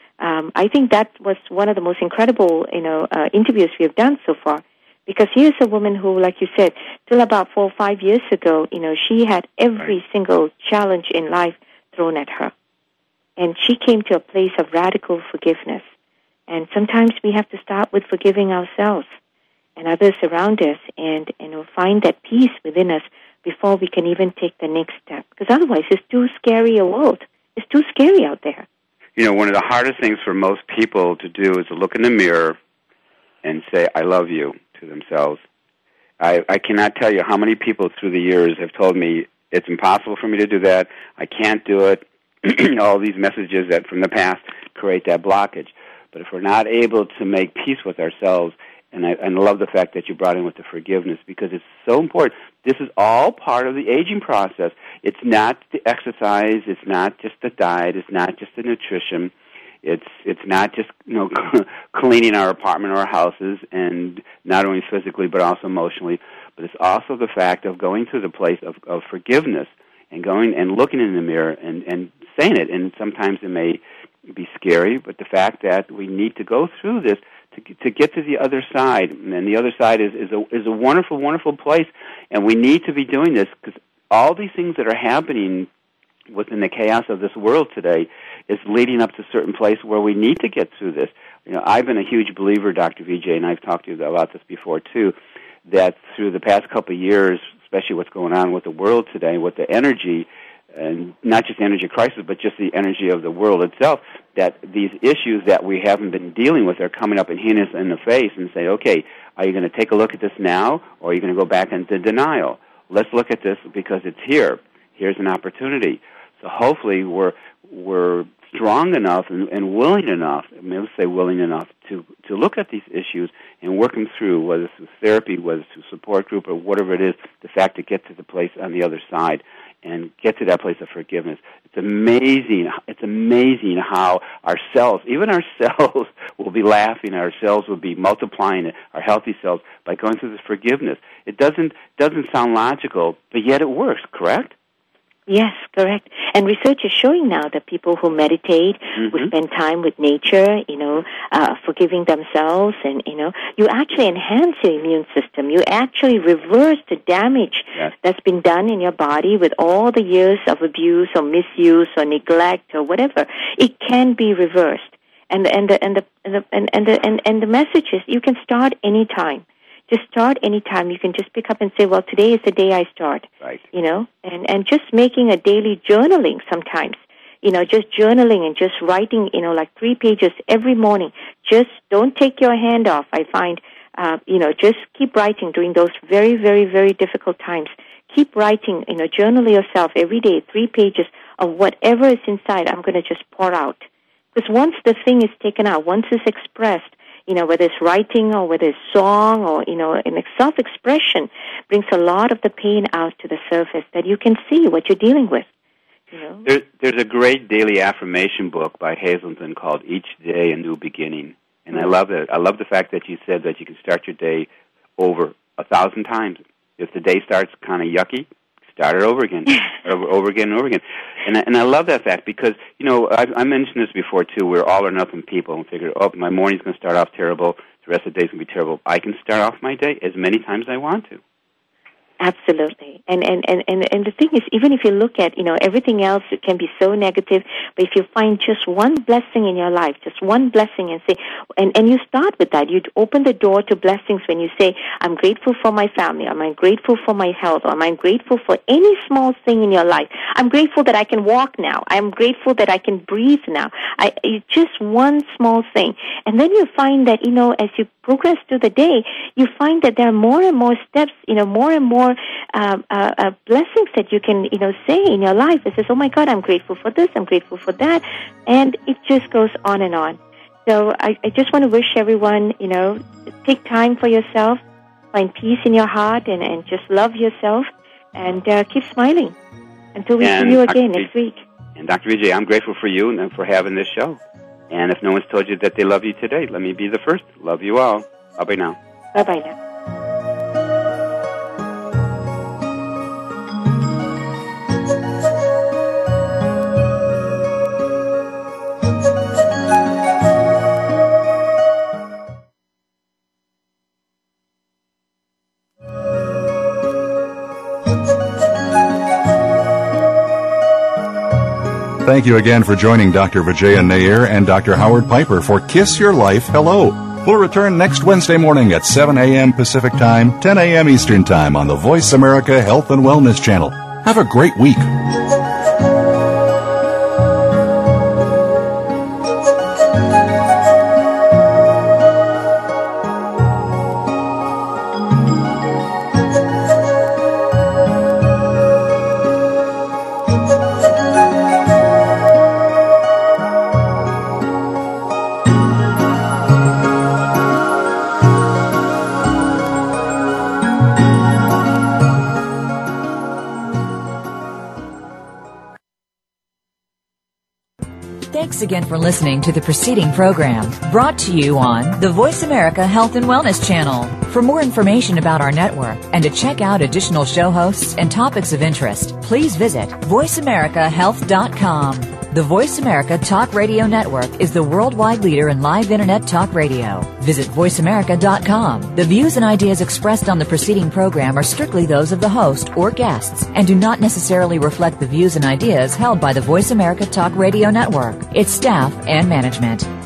I think that was one of the most incredible, interviews we have done so far, because here's a woman who, like you said, till about 4 or 5 years ago, she had every single challenge in life thrown at her. And she came to a place of radical forgiveness. And sometimes we have to start with forgiving ourselves and others around us and find that peace within us before we can even take the next step. Because otherwise it's too scary a world. It's too scary out there. One of the hardest things for most people to do is to look in the mirror and say, I love you, to themselves. I cannot tell you how many people through the years have told me, it's impossible for me to do that. I can't do it. All these messages that from the past create that blockage. But if we're not able to make peace with ourselves, and I love the fact that you brought in with the forgiveness, because it's so important. This is all part of the aging process. It's not the exercise. It's not just the diet. It's not just the nutrition. It's not just cleaning our apartment or our houses, and not only physically but also emotionally. But it's also the fact of going through the place of forgiveness and going and looking in the mirror and saying it. And sometimes it may be scary, but the fact that we need to go through this to get to the other side, and the other side is a wonderful, wonderful place. And we need to be doing this because all these things that are happening within the chaos of this world today is leading up to a certain place where we need to get through this. I've been a huge believer, Dr. Vijay, and I've talked to you about this before too, that through the past couple of years, especially what's going on with the world today, with the energy, and not just the energy crisis, but just the energy of the world itself, that these issues that we haven't been dealing with are coming up and hitting us in the face and say, okay, are you going to take a look at this now, or are you going to go back into denial? Let's look at this because it's here. Here's an opportunity. So hopefully we're strong enough and willing enough, let's say willing enough, to look at these issues and work them through, whether it's through therapy, whether it's through support group, or whatever it is, the fact to get to the place on the other side and get to that place of forgiveness. It's amazing how our cells, even our cells, will be laughing, our cells will be multiplying, our healthy cells, by going through this forgiveness. It doesn't sound logical, but yet it works, correct? Yes, correct. And research is showing now that people who meditate, who spend time with nature, forgiving themselves, and, you actually enhance your immune system. You actually reverse the damage that's been done in your body with all the years of abuse or misuse or neglect or whatever. It can be reversed. And the message is you can start any time. Just start anytime. You can just pick up and say, well, today is the day I start. Right. And just making a daily journaling sometimes. Just journaling and just writing, like 3 pages every morning. Just don't take your hand off. I find, just keep writing during those very, very, very difficult times. Keep writing, journal yourself every day, 3 pages of whatever is inside. I'm going to just pour out. Because once the thing is taken out, once it's expressed, whether it's writing or whether it's song or, an self-expression brings a lot of the pain out to the surface that you can see what you're dealing with. There's a great daily affirmation book by Hazelden called Each Day a New Beginning. And I love it. I love the fact that you said that you can start your day over 1,000 times. If the day starts kind of yucky, start it over again, over again and over again. And I love that fact because, I mentioned this before, too. We're all or nothing people and figure, my morning's going to start off terrible. It's the rest of the day is going to be terrible. I can start off my day as many times as I want to. Absolutely. And the thing is, even if you look at, everything else, it can be so negative, but if you find just one blessing in your life, just one blessing and say, and you start with that, you open the door to blessings when you say, I'm grateful for my family, or I'm grateful for my health, or I'm grateful for any small thing in your life. I'm grateful that I can walk now. I'm grateful that I can breathe now. It's just one small thing. And then you find that, as you progress through the day, you find that there are more and more steps, more and more blessings that you can, say in your life. It says, oh my God, I'm grateful for this, I'm grateful for that, and it just goes on and on. So I just want to wish everyone, take time for yourself, find peace in your heart, and just love yourself, and keep smiling until we see you again next week. And Dr. Vijay, I'm grateful for you and for having this show. And if no one's told you that they love you today, let me be the first. Love you all. Bye-bye now. Bye-bye now. Thank you again for joining Dr. Vijaya Nair and Dr. Howard Piper for Kiss Your Life Hello. We'll return next Wednesday morning at 7 a.m. Pacific Time, 10 a.m. Eastern Time on the Voice America Health and Wellness Channel. Have a great week. Thanks again for listening to the preceding program, brought to you on the Voice America Health and Wellness Channel. For more information about our network and to check out additional show hosts and topics of interest, please visit voiceamericahealth.com. The Voice America Talk Radio Network is the worldwide leader in live Internet talk radio. Visit voiceamerica.com. The views and ideas expressed on the preceding program are strictly those of the host or guests and do not necessarily reflect the views and ideas held by the Voice America Talk Radio Network, its staff, and management.